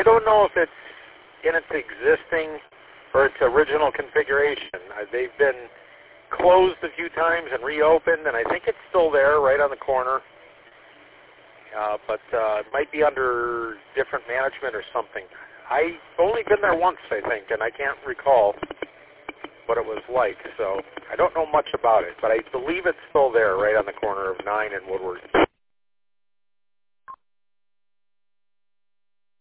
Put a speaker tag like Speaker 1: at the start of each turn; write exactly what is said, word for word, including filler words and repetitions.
Speaker 1: don't know if it's in its existing or its original configuration. Uh, they've been closed a few times and reopened, and I think it's still there right on the corner. Uh, but uh, it might be under different management or something. I've only been there once, I think, and I can't recall what it was like. So I don't know much about it, but I believe it's still there right on the corner of nine and Woodward.